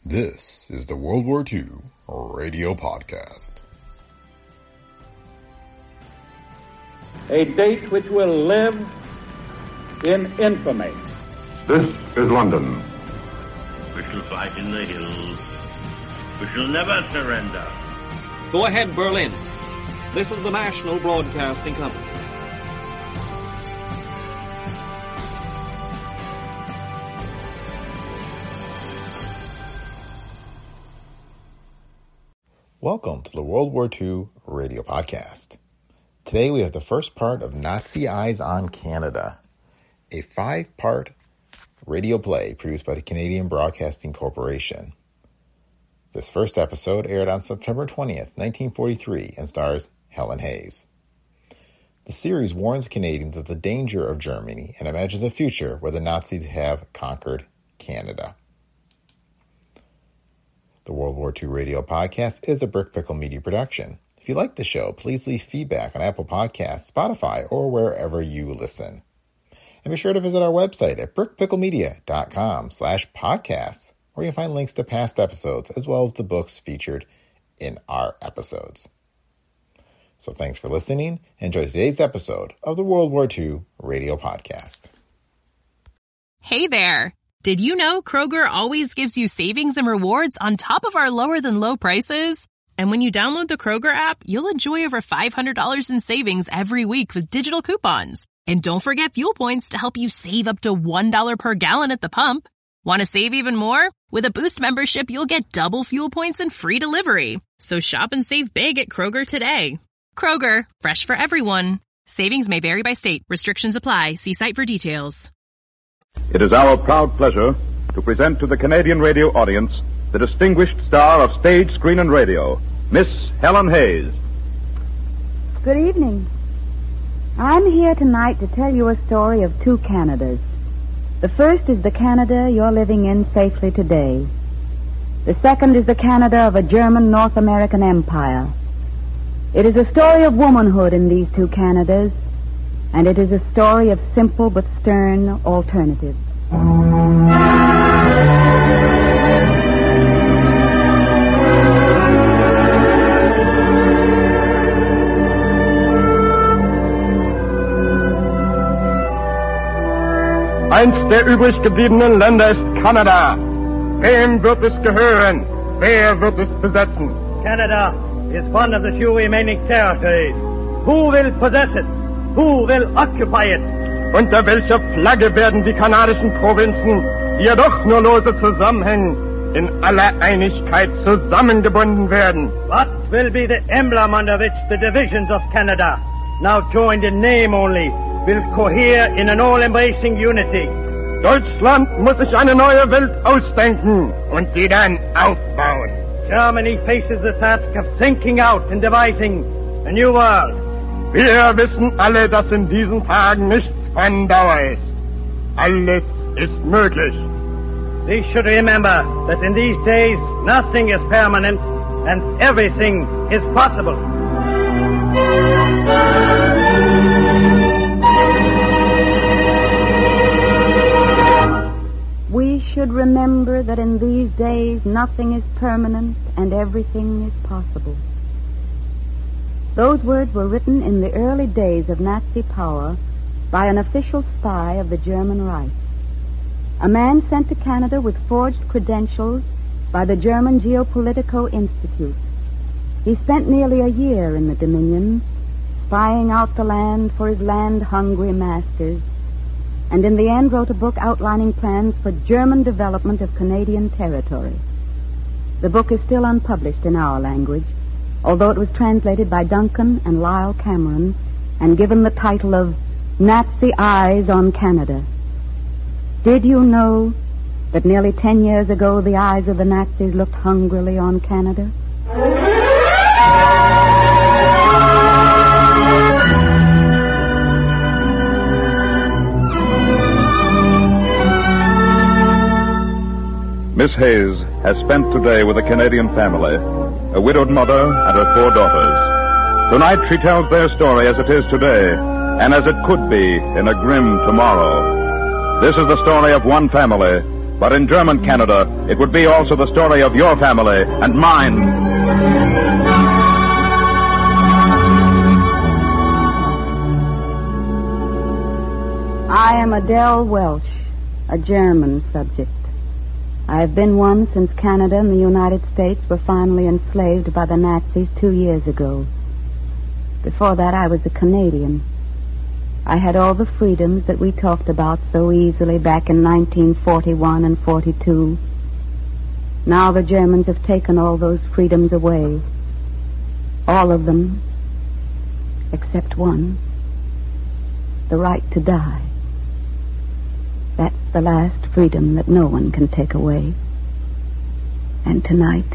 This is the World War II Radio Podcast. A date which will live in infamy. This is London. We shall fight in the hills. We shall never surrender. Go ahead, Berlin. This is the National Broadcasting Company. Welcome to the World War II Radio Podcast. Today we have the first part of Nazi Eyes on Canada, a 5-part radio play produced by the Canadian Broadcasting Corporation. This first episode aired on September 20th, 1943, and stars Helen Hayes. The series warns Canadians of the danger of Germany and imagines a future where the Nazis have conquered Canada. The World War II Radio Podcast is a Brick Pickle Media production. If you like the show, please leave feedback on Apple Podcasts, Spotify, or wherever you listen. And be sure to visit our website at brickpicklemedia.com/podcasts, where you'll find links to past episodes as well as the books featured in our episodes. So thanks for listening. Enjoy today's episode of the World War II Radio Podcast. Hey there. Did you know Kroger always gives you savings and rewards on top of our lower-than-low prices? And when you download the Kroger app, you'll enjoy over $500 in savings every week with digital coupons. And don't forget fuel points to help you save up to $1 per gallon at the pump. Want to save even more? With a Boost membership, you'll get double fuel points and free delivery. So shop and save big at Kroger today. Kroger, fresh for everyone. Savings may vary by state. Restrictions apply. See site for details. It is our proud pleasure to present to the Canadian radio audience the distinguished star of stage, screen, and radio, Miss Helen Hayes. Good evening. I'm here tonight to tell you a story of two Canadas. The first is the Canada you're living in safely today. The second is the Canada of a German North American empire. It is a story of womanhood in these two Canadas, and it is a story of simple but stern alternatives. Eins der übrig gebliebenen Länder ist Kanada. Wem wird es gehören? Wer wird es besetzen? Canada is one of the few remaining territories. Who will possess it? Who will occupy it? Unter welcher Flagge werden die kanadischen Provinzen, die ja doch nur lose zusammenhängen, in aller Einigkeit zusammengebunden werden? What will be the emblem under which the divisions of Canada, now joined in name only, will cohere in an all-embracing unity? Deutschland muss sich eine neue Welt ausdenken und sie dann aufbauen. Germany faces the task of thinking out and devising a new world. Wir wissen alle, dass in diesen Tagen nichts von Dauer ist. Alles ist möglich. We should remember that in these days nothing is permanent and everything is possible. We should remember that in these days nothing is permanent and everything is possible. Those words were written in the early days of Nazi power by an official spy of the German Reich. A man sent to Canada with forged credentials by the German Geopolitical Institute. He spent nearly a year in the Dominion, spying out the land for his land-hungry masters, and in the end wrote a book outlining plans for German development of Canadian territory. The book is still unpublished in our language, although it was translated by Duncan and Lyle Cameron and given the title of Nazi Eyes on Canada. Did you know that nearly 10 years ago the eyes of the Nazis looked hungrily on Canada? Miss Hayes has spent today with a Canadian family, a widowed mother and her 4 daughters. Tonight she tells their story as it is today, and as it could be in a grim tomorrow. This is the story of one family But in German Canada, it would be also the story of your family and mine. I am Adele Welch, a German subject. I have been one since Canada and the United States were finally enslaved by the Nazis 2 years ago. Before that, I was a Canadian. I had all the freedoms that we talked about so easily back in 1941 and 42. Now the Germans have taken all those freedoms away. All of them, except one. The right to die. That's the last freedom that no one can take away. And tonight,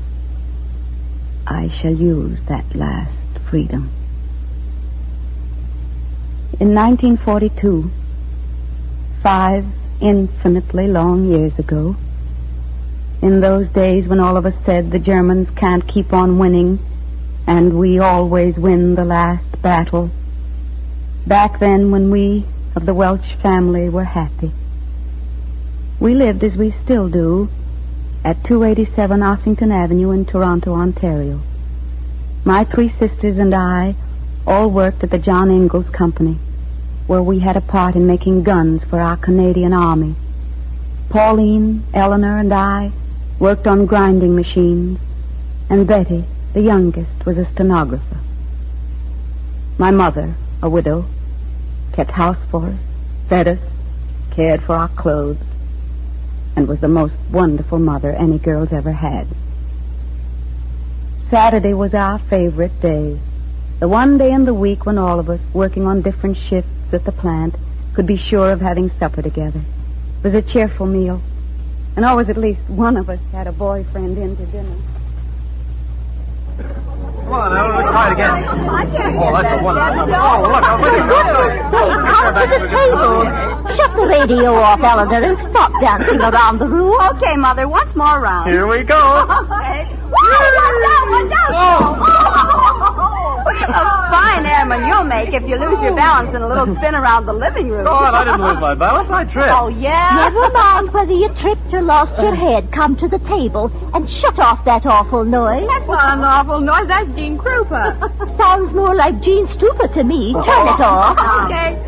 I shall use that last freedom. In 1942, 5 infinitely long years ago, in those days when all of us said the Germans can't keep on winning and we always win the last battle, back then when we of the Welch family were happy. We lived as we still do at 287 Ossington Avenue in Toronto, Ontario. My 3 sisters and I all worked at the John Ingalls Company, where we had a part in making guns for our Canadian Army. Pauline, Eleanor, and I worked on grinding machines, and Betty, the youngest, was a stenographer. My mother, a widow, kept house for us, fed us, cared for our clothes, and was the most wonderful mother any girls ever had. Saturday was our favorite day, the one day in the week when all of us, working on different shifts at the plant, could be sure of having supper together. It was a cheerful meal, and always at least one of us had a boyfriend in to dinner. Come on, now, let's try it again. Oh, that's a wonderful. Oh, look, I'm ready. Come to the table. Shut the radio off, Eleanor, and stop dancing around the room. Okay, Mother, once more round. Here we go. A fine airman you'll make if you lose your balance in a little spin around the living room. God, I didn't lose my balance. I tripped. Oh, yeah? Never mind whether you tripped or lost your head. Come to the table and shut off that awful noise. That's not an awful noise. That's Gene Krupa. Sounds more like Gene Stupid to me. Turn it off. Okay.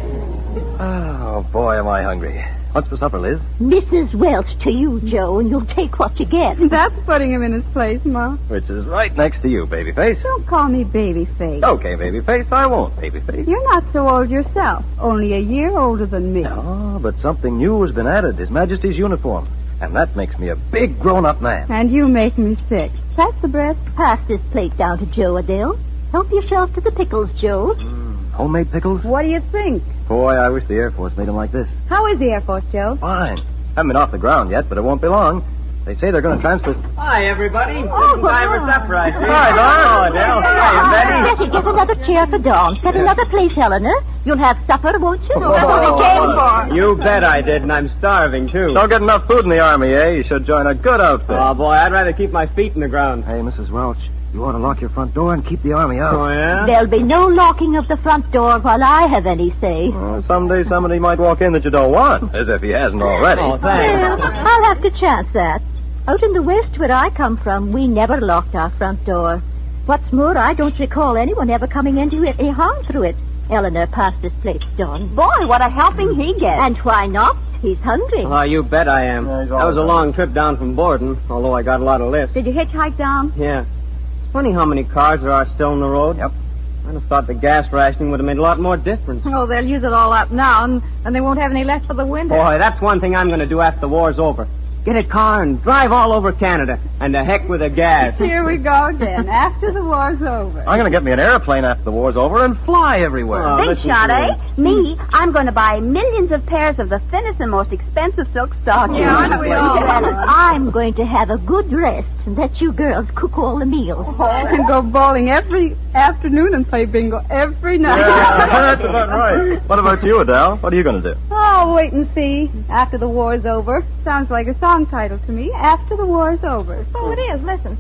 Oh, boy, am I hungry. What's for supper, Liz? Mrs. Welch to you, Joe, and you'll take what you get. That's putting him in his place, Ma. Which is right next to you, Babyface. Don't call me Babyface. Okay, Babyface, I won't, Babyface. You're not so old yourself. Only a year older than me. Oh, but something new has been added. His Majesty's uniform. And that makes me a big grown-up man. And you make me sick. Pass the bread. Pass this plate down to Joe, Adele. Help yourself to the pickles, Joe. Homemade pickles? What do you think? Boy, I wish the Air Force made them like this. How is the Air Force, Joe? Fine. Haven't been off the ground yet, but it won't be long. They say they're going to transfer... Hi, everybody. Oh, This is time for supper, I see. Hi, Don. Oh, Adele. Hi, Betty. Betty, get another chair for Dawn. Set another place, Eleanor. You'll have supper, won't you? That's what we came for. You bet I did, and I'm starving, too. Don't get enough food in the Army, eh? You should join a good outfit. Oh, boy, I'd rather keep my feet in the ground. Hey, Mrs. Welch, you ought to lock your front door and keep the Army out. Oh, yeah? There'll be no locking of the front door while I have any say. Well, someday somebody might walk in that you don't want, as if he hasn't already. Oh, thanks. Well, I'll have to chance that. Out in the West where I come from, we never locked our front door. What's more, I don't recall anyone ever coming into it any harm through it. Eleanor, pass this plate, Dawn. Boy, what a helping he gets. And why not? He's hungry. Oh, you bet I am. Yeah, That was a long trip down from Borden, although I got a lot of lifts. Did you hitchhike down? Yeah. It's funny how many cars there are still on the road. Yep. I'd have thought the gas rationing would have made a lot more difference. Oh, they'll use it all up now, and they won't have any left for the winter. Boy, that's one thing I'm going to do after the war's over. Get a car and drive all over Canada. And the heck with the gas. Here we go, then, after the war's over. I'm going to get me an airplane after the war's over and fly everywhere. Oh, Big listen shot, to eh? Me, I'm going to buy millions of pairs of the thinnest and most expensive silk stockings. Yeah, aren't we all? I'm going to have a good rest and let you girls cook all the meals. And go bowling every afternoon and play bingo every night. Yeah, that's about right. What about you, Adele? What are you going to do? Oh, wait and see. After the war's over. Sounds like a song title to me. After the war's over. Oh, it is. Listen.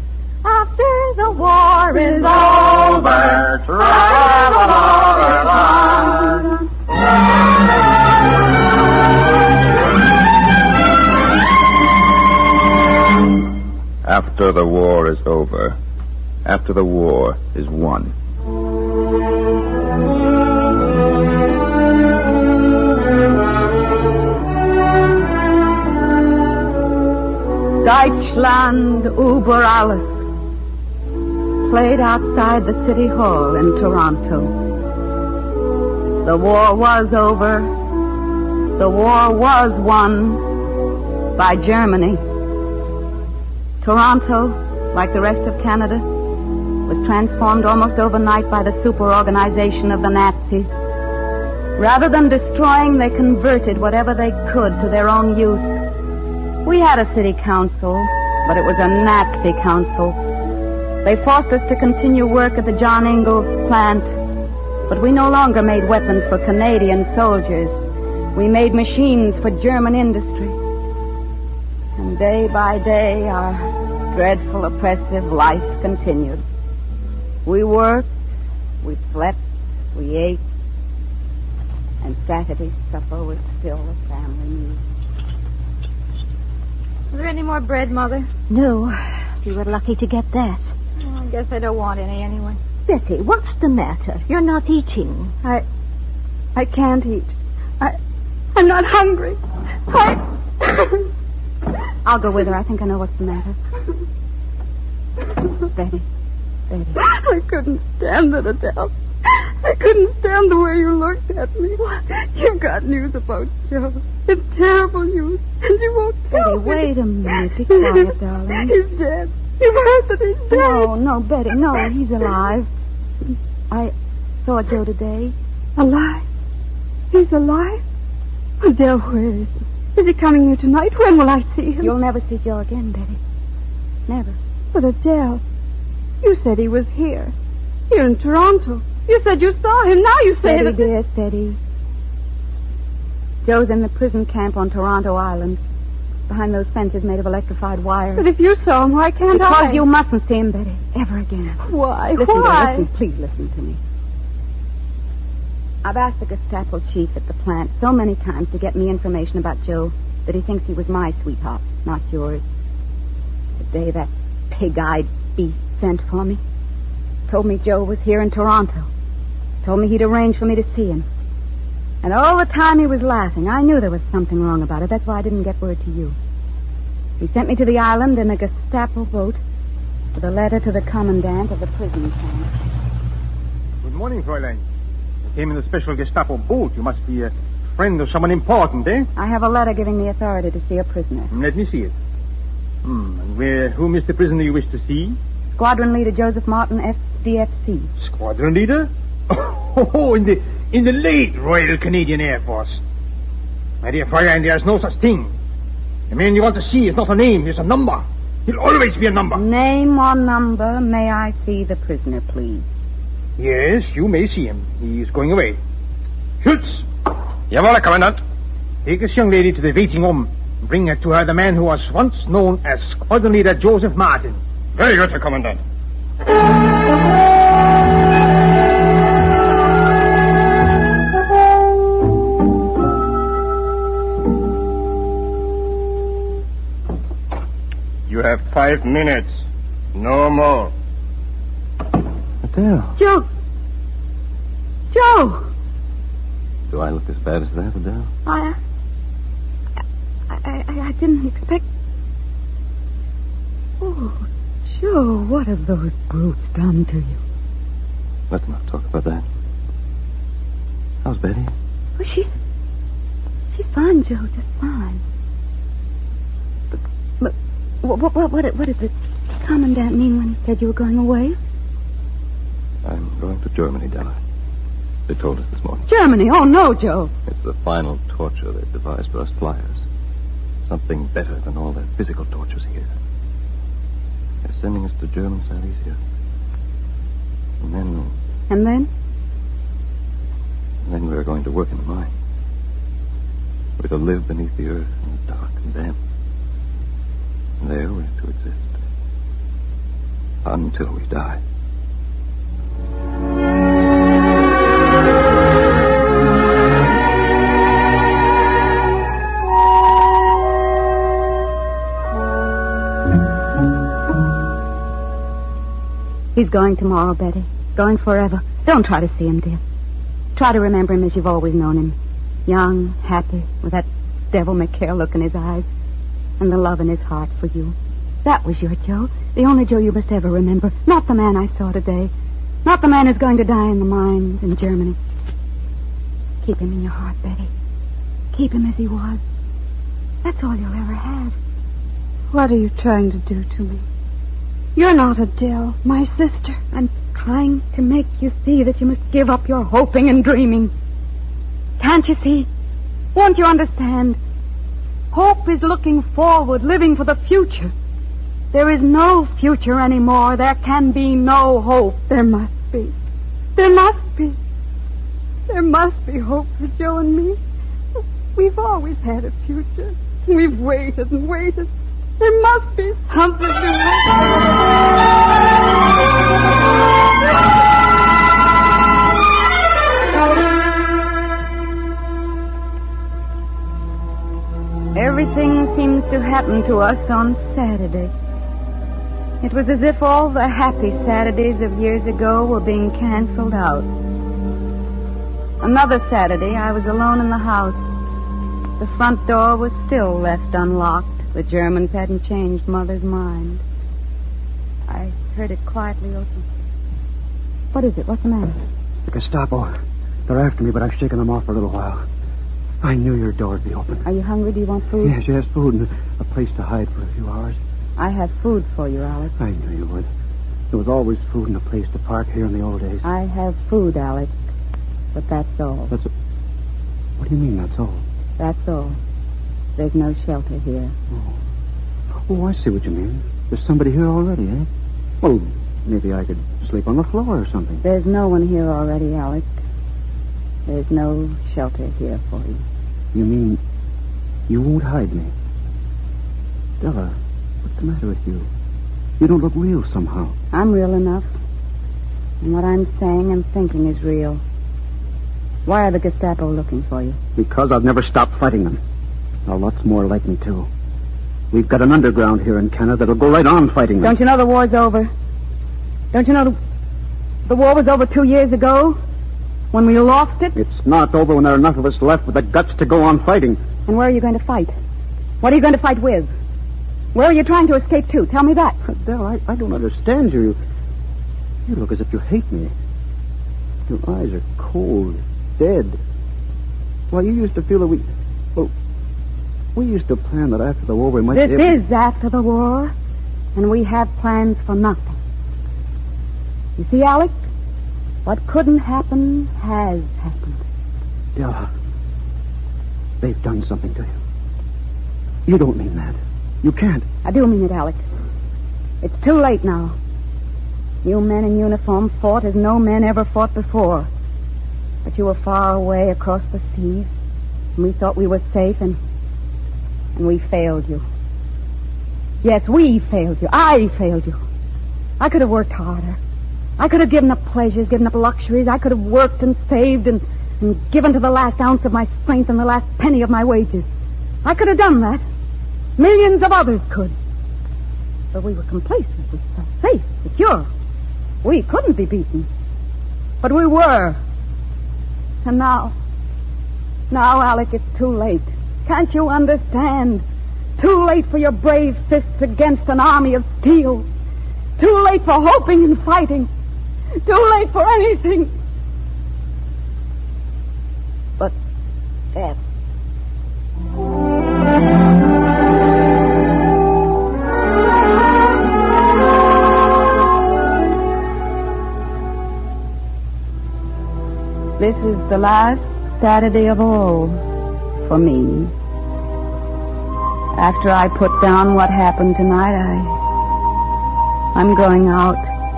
After the war is over, travel all along. After the war is over. After the war is won. Deutschland über alles played outside the City Hall in Toronto. The war was over. The war was won by Germany. Toronto, like the rest of Canada, was transformed almost overnight by the superorganization of the Nazis. Rather than destroying, they converted whatever they could to their own use. We had a city council, but it was a Nazi council. They forced us to continue work at the John Ingalls plant, but we no longer made weapons for Canadian soldiers. We made machines for German industry. And day by day, our dreadful, oppressive life continued. We worked, we slept, we ate, and Saturday's supper was still a family meal. Is there any more bread, Mother? No. You were lucky to get that. Oh, I guess I don't want any anyway. Betty, what's the matter? You're not eating. I can't eat. I'm not hungry. I'll go with her. I think I know what's the matter. Betty. I couldn't stand it, Adele. I couldn't stand the way you looked at me. You got news about Joe. It's terrible news. And you won't tell me. Betty, wait a minute. Be quiet, darling. He's dead. You've heard that he's dead. No, Betty. No, he's alive. I saw Joe today. Alive? He's alive? Adele, where is he? Is he coming here tonight? When will I see him? You'll never see Joe again, Betty. Never. But Adele, you said he was here. Here in Toronto. You said you saw him. Now you say Steady, dear, steady. Joe's in the prison camp on Toronto Island, behind those fences made of electrified wire. But if you saw him, why can't I? Because you mustn't see him, Betty, ever again. Why? Listen, Why? Listen, please listen to me. I've asked the Gestapo chief at the plant so many times to get me information about Joe that he thinks he was my sweetheart, not yours. The day that pig-eyed beast sent for me, told me Joe was here in Toronto. Told me he'd arranged for me to see him. And all the time he was laughing. I knew there was something wrong about it. That's why I didn't get word to you. He sent me to the island in a Gestapo boat with a letter to the commandant of the prison camp. Good morning, Fräulein. You came in a special Gestapo boat. You must be a friend of someone important, eh? I have a letter giving me authority to see a prisoner. Let me see it. And whom is the prisoner you wish to see? Squadron Leader Joseph Martin, FDFC. Squadron Leader? Oh, in the late Royal Canadian Air Force. My dear Fräulein, there's no such thing. The man you want to see is not a name, it's a number. He'll always be a number. Name or number, may I see the prisoner, please? Yes, you may see him. He's going away. Schultz! Jawohl, Commandant. Take this young lady to the waiting room and bring her to her the man who was once known as Squadron Leader Joseph Martin. Very good, Herr Commandant. You have 5 minutes. No more. Adele. Joe! Do I look as bad as that, Adele? I didn't expect... Oh, Joe, what have those brutes done to you? Let's not talk about that. How's Betty? Well, she's fine, Joe, just fine. But what did the commandant mean when he said you were going away? I'm going to Germany, Della. They told us this morning. Germany? Oh, no, Joe. It's the final torture they've devised for us flyers. Something better than all the physical tortures here. They're sending us to German Silesia. And then... And then? And then we're going to work in the mines. We're to live beneath the earth in the dark and damp. And there we're to exist. Until we die. He's going tomorrow, Betty. Going forever. Don't try to see him, dear. Try to remember him as you've always known him. Young, happy, with that devil may-care look in his eyes, and the love in his heart for you. That was your Joe. The only Joe you must ever remember. Not the man I saw today. Not the man who's going to die in the mines in Germany. Keep him in your heart, Betty. Keep him as he was. That's all you'll ever have. What are you trying to do to me? You're not Adele, my sister. I'm trying to make you see that you must give up your hoping and dreaming. Can't you see? Won't you understand? Hope is looking forward, living for the future. There is no future anymore. There can be no hope. There must be. There must be. There must be hope for Joe and me. We've always had a future. We've waited and waited. There must be something to Everything seems to happen to us on Saturday. It was as if all the happy Saturdays of years ago were being canceled out. Another Saturday, I was alone in the house. The front door was still left unlocked. The Germans hadn't changed Mother's mind. I heard it quietly open. What is it? What's the matter? The Gestapo. They're after me, but I've shaken them off for a little while. I knew your door would be open. Are you hungry? Do you want food? Yes, food and a place to hide for a few hours. I have food for you, Alex. I knew you would. There was always food and a place to park here in the old days. I have food, Alex. But that's all. What do you mean, that's all? That's all. There's no shelter here. Oh, I see what you mean. There's somebody here already, eh? Well, maybe I could sleep on the floor or something. There's no one here already, Alex. There's no shelter here for you. You mean you won't hide me? Della, what's the matter with you? You don't look real somehow. I'm real enough. And what I'm saying and thinking is real. Why are the Gestapo looking for you? Because I've never stopped fighting them. Now, lots more like me, too. We've got an underground here in Canada that'll go right on fighting them. Don't you know the war's over? Don't you know the war was over 2 years ago? When we lost it? It's not over when there are enough of us left with the guts to go on fighting. And where are you going to fight? What are you going to fight with? Where are you trying to escape to? Tell me that. Adele, I don't understand you. You look as if you hate me. Your eyes are cold, dead. Why, you used to feel that we used to plan that after the war we might be able... This is after the war, and we have plans for nothing. You see, Alex? What couldn't happen has happened. Della, they've done something to you. You don't mean that. You can't. I do mean it, Alex. It's too late now. You men in uniform fought as no men ever fought before. But you were far away across the seas, and we thought we were safe, and we failed you. Yes, we failed you. I failed you. I could have worked harder. I could have given up pleasures, given up luxuries. I could have worked and saved and given to the last ounce of my strength and the last penny of my wages. I could have done that. Millions of others could. But we were complacent. We felt safe, secure. We couldn't be beaten. But we were. And now, Alec, it's too late. Can't you understand? Too late for your brave fists against an army of steel. Too late for hoping and fighting. Too late for anything. But death. This is the last Saturday of all for me. After I put down what happened tonight, I'm going out.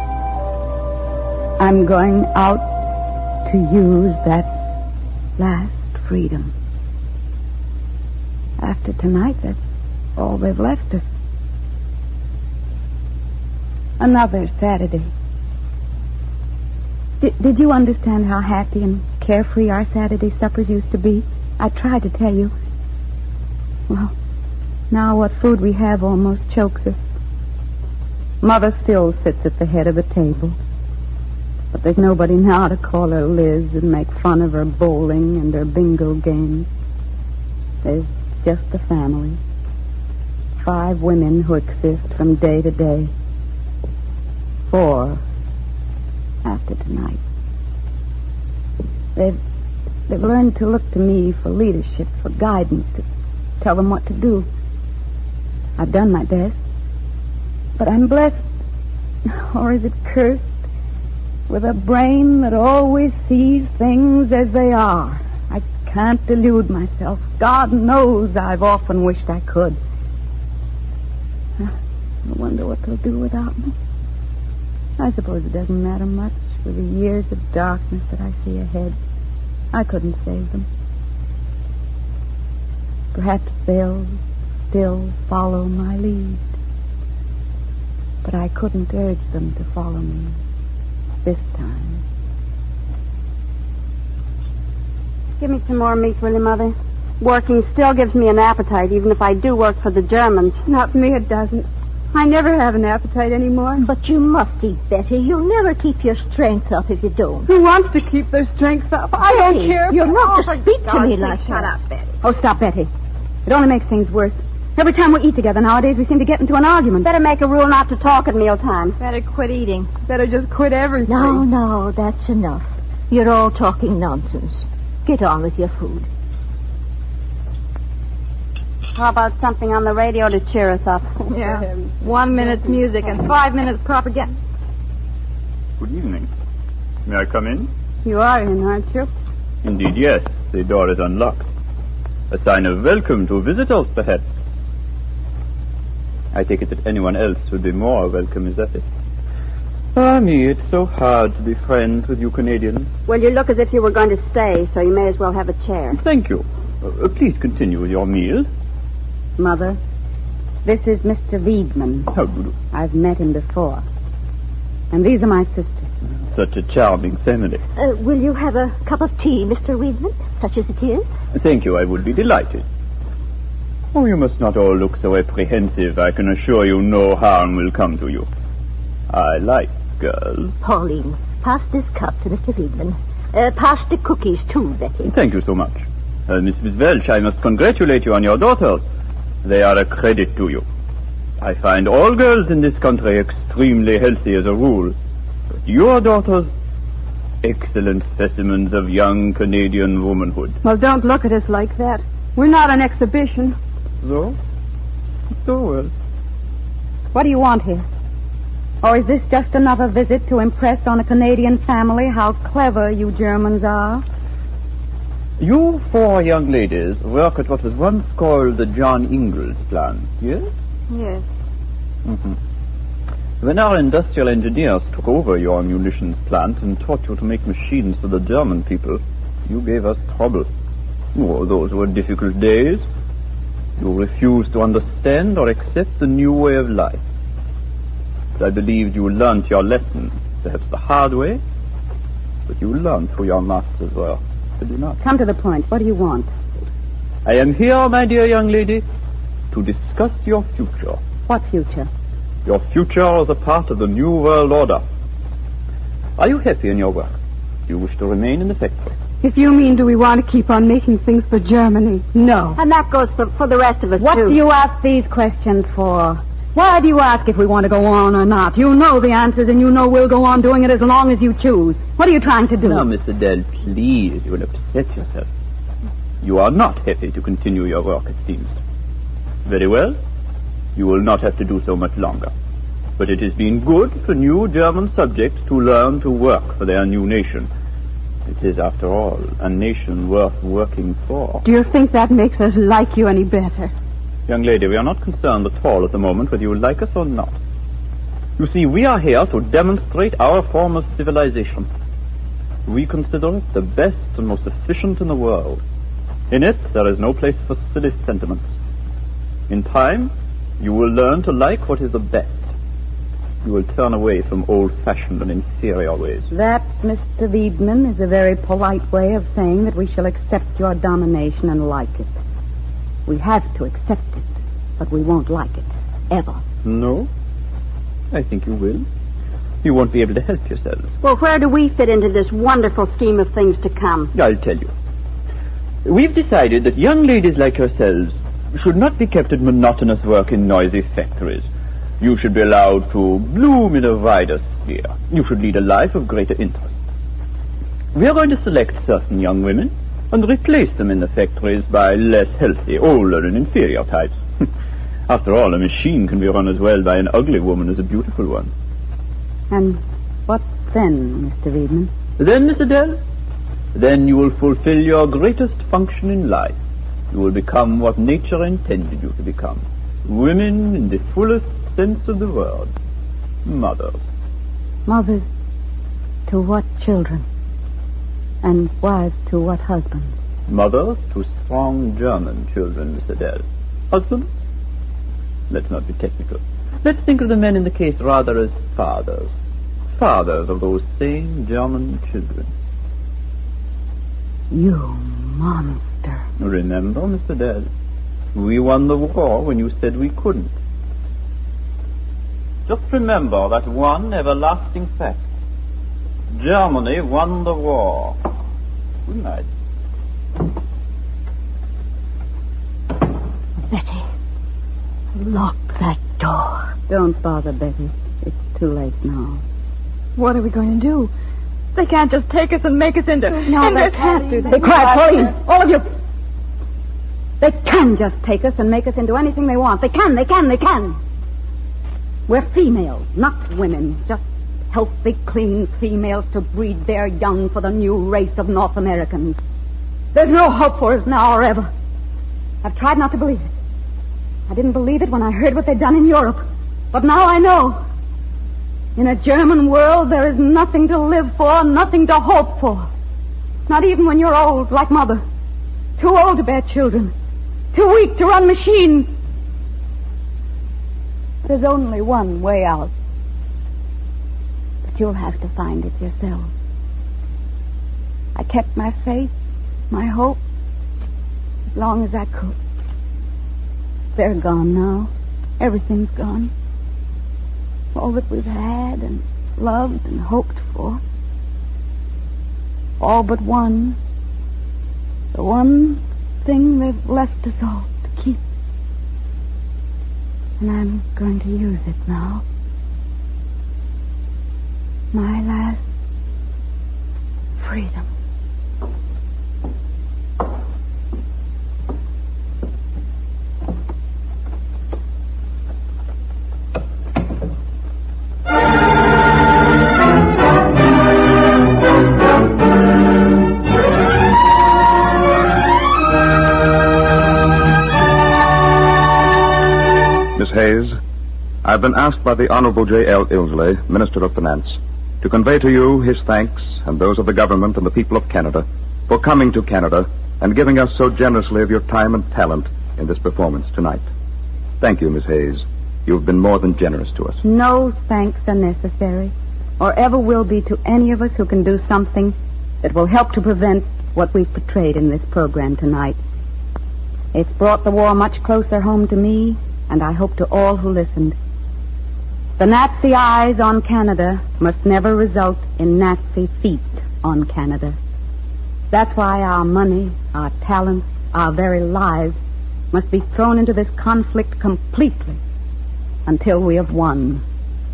I'm going out to use that last freedom. After tonight, that's all they've left us. Another Saturday. Did you understand how happy and carefree our Saturday suppers used to be? I tried to tell you. Well, now what food we have almost chokes us. Mother still sits at the head of the table. But there's nobody now to call her Liz and make fun of her bowling and her bingo games. There's just the family. 5 women who exist from day to day. 4 after tonight. They've learned to look to me for leadership, for guidance, to tell them what to do. I've done my best. But I'm blessed, or is it cursed, with a brain that always sees things as they are. I can't delude myself. God knows I've often wished I could. I wonder what they'll do without me. I suppose it doesn't matter much with the years of darkness that I see ahead. I couldn't save them. Perhaps they'll still follow my lead. But I couldn't urge them to follow me this time. Give me some more meat, will you, Mother? Working still gives me an appetite, even if I do work for the Germans. Not me, it doesn't. I never have an appetite anymore. But you must eat, Betty. You'll never keep your strength up if you don't. Who wants to keep their strength up? I don't care. You're not to speak to me like Shut that. up, Betty. Oh, stop, Betty. It only makes things worse. Every time we eat together nowadays, we seem to get into an argument. Better make a rule not to talk at mealtime. Better quit eating. Better just quit everything. No, that's enough. You're all talking nonsense. Get on with your food. How about something on the radio to cheer us up? Yeah. 1 minute's music and 5 minutes propaganda. Good evening. May I come in? You are in, aren't you? Indeed, yes. The door is unlocked. A sign of welcome to visitors, perhaps. I take it that anyone else would be more welcome, is that it? Ah, me, it's so hard to be friends with you Canadians. Well, you look as if you were going to stay, so you may as well have a chair. Thank you. Please continue with your meal. Mother, this is Mr. Wiedemann. How do you do? I've met him before. And these are my sisters. Such a charming family. Will you have a cup of tea, Mr. Wiedemann, such as it is? Thank you, I would be delighted. Oh, you must not all look so apprehensive. I can assure you no harm will come to you. I like girls. Pauline, pass this cup to Mr. Wiedemann. Pass the cookies, too, Betty. Thank you so much. Mrs. Welch, I must congratulate you on your daughters. They are a credit to you. I find all girls in this country extremely healthy as a rule. But your daughters, excellent specimens of young Canadian womanhood. Well, don't look at us like that. We're not an exhibition. So? So well. What do you want here? Or is this just another visit to impress on a Canadian family how clever you Germans are? You 4 young ladies work at what was once called the John Ingalls plant, yes? Yes. Mm-hmm. When our industrial engineers took over your munitions plant and taught you to make machines for the German people, you gave us trouble. Oh, those were difficult days. You refused to understand or accept the new way of life. But I believed you learnt your lesson, perhaps the hard way, but you learnt who your masters were. Did you not? Come to the point. What do you want? I am here, my dear young lady, to discuss your future. What future? Your future as a part of the New World Order. Are you happy in your work? Do you wish to remain in the factory? If you mean, do we want to keep on making things for Germany? No. And that goes for the rest of us, What too. do you ask these questions for? Why do you ask if we want to go on or not? You know the answers, and you know we'll go on doing it as long as you choose. What are you trying to do? Now, Miss Adele, please, you will upset yourself. You are not happy to continue your work, it seems. Very well. You will not have to do so much longer. But it has been good for new German subjects to learn to work for their new nation. It is, after all, a nation worth working for. Do you think that makes us like you any better? Young lady, we are not concerned at all at the moment whether you like us or not. You see, we are here to demonstrate our form of civilization. We consider it the best and most efficient in the world. In it, there is no place for silly sentiments. In time, you will learn to like what is the best. You will turn away from old-fashioned and inferior ways. That, Mr. Wiedemann, is a very polite way of saying that we shall accept your domination and like it. We have to accept it, but we won't like it, ever. No? I think you will. You won't be able to help yourselves. Well, where do we fit into this wonderful scheme of things to come? I'll tell you. We've decided that young ladies like yourselves should not be kept at monotonous work in noisy factories. You should be allowed to bloom in a wider sphere. You should lead a life of greater interest. We are going to select certain young women and replace them in the factories by less healthy, older, and inferior types. After all, a machine can be run as well by an ugly woman as a beautiful one. And what then, Mr. Reedman? Then, Miss Adele, then you will fulfill your greatest function in life. You will become what nature intended you to become. Women in the fullest sense of the word. Mothers. Mothers to what children? And wives to what husbands? Mothers to strong German children, Miss Adele. Husbands? Let's not be technical. Let's think of the men in the case rather as fathers. Fathers of those same German children. You monster. Remember, Miss Adele, we won the war when you said we couldn't. Just remember that one everlasting fact. Germany won the war. Good night. Betty, lock that door. Don't bother, Betty. It's too late now. What are we going to do? They can't just take us and make us into... No, they can't do that. Be quiet, Pauline. All of you. They can just take us and make us into anything they want. They can. We're females, not women. Just healthy, clean females to breed their young for the new race of North Americans. There's no hope for us now or ever. I've tried not to believe it. I didn't believe it when I heard what they'd done in Europe. But now I know. In a German world, there is nothing to live for, nothing to hope for. Not even when you're old, like Mother. Too old to bear children. Too weak to run machines. There's only one way out. But you'll have to find it yourself. I kept my faith, my hope, as long as I could. They're gone now. Everything's gone. All that we've had and loved and hoped for. All but one. The one thing they've left us all to keep. And I'm going to use it now. My last freedom. Hayes, I've been asked by the Honorable J.L. Ilsley, Minister of Finance, to convey to you his thanks and those of the government and the people of Canada for coming to Canada and giving us so generously of your time and talent in this performance tonight. Thank you, Miss Hayes. You've been more than generous to us. No thanks are necessary, or ever will be, to any of us who can do something that will help to prevent what we've portrayed in this program tonight. It's brought the war much closer home to me, and I hope to all who listened. The Nazi eyes on Canada must never result in Nazi feet on Canada. That's why our money, our talents, our very lives must be thrown into this conflict completely until we have won.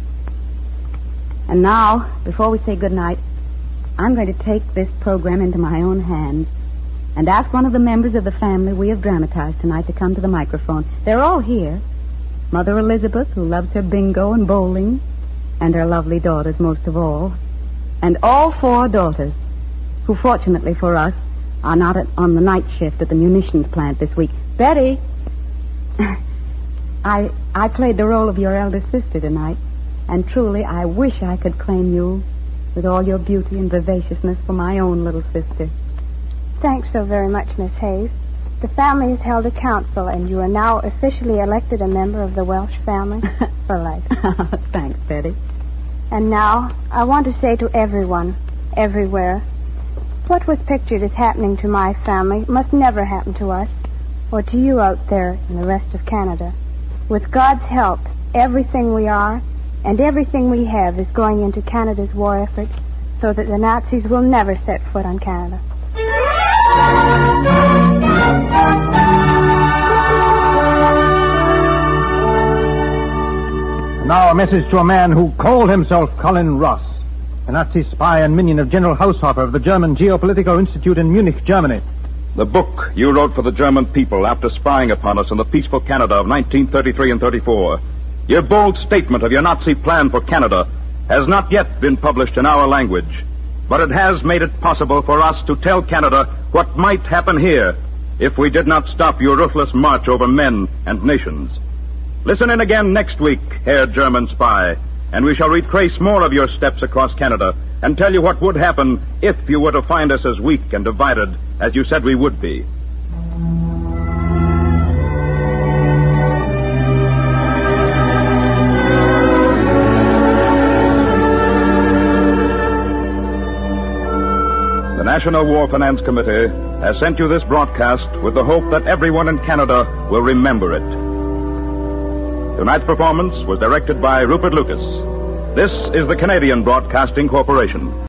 And now, before we say goodnight, I'm going to take this program into my own hands and ask one of the members of the family we have dramatized tonight to come to the microphone. They're all here. Mother Elizabeth, who loves her bingo and bowling, and her lovely daughters most of all. And all four daughters, who fortunately for us are not on the night shift at the munitions plant this week. Betty, I played the role of your elder sister tonight, and truly I wish I could claim you with all your beauty and vivaciousness for my own little sister. Thanks so very much, Miss Hayes. The family has held a council, and you are now officially elected a member of the Welsh family for life. Thanks, Betty. And now, I want to say to everyone, everywhere, what was pictured as happening to my family must never happen to us, or to you out there in the rest of Canada. With God's help, everything we are, And everything we have is going into Canada's war effort so that the Nazis will never set foot on Canada. Now a message to a man who called himself Colin Ross, a Nazi spy and minion of General Haushofer of the German Geopolitical Institute in Munich, Germany. The book you wrote for the German people after spying upon us in the peaceful Canada of 1933 and 34, your bold statement of your Nazi plan for Canada, has not yet been published in our language, but it has made it possible for us to tell Canada what might happen here if we did not stop your ruthless march over men and nations. Listen in again next week, Herr German Spy, and we shall retrace more of your steps across Canada and tell you what would happen if you were to find us as weak and divided as you said we would be. The National War Finance Committee has sent you this broadcast with the hope that everyone in Canada will remember it. Tonight's performance was directed by Rupert Lucas. This is the Canadian Broadcasting Corporation.